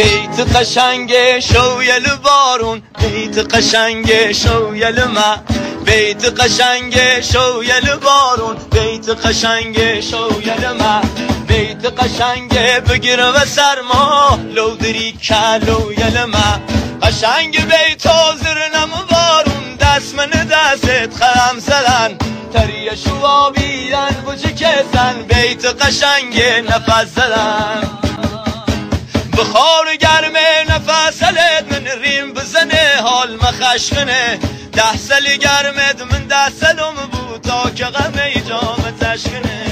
بیت قشنگ شویل بارون، بیت قشنگ شویل ما، بیت قشنگ شویل بارون، بیت قشنگ شویل ما، بیت قشنگ بگیر و سرما لو دری کلو یل ما، قشنگ بیت زرنم بارون دست من دستت خم زدن تری شوابیدن بجه کسن بیت قشنگ نفس زدن بخار گرمه نفسلت من ریم بزنه حال مخشخنه 10 سال گرمت من 10 سالم بود تا که غم جام تشکنه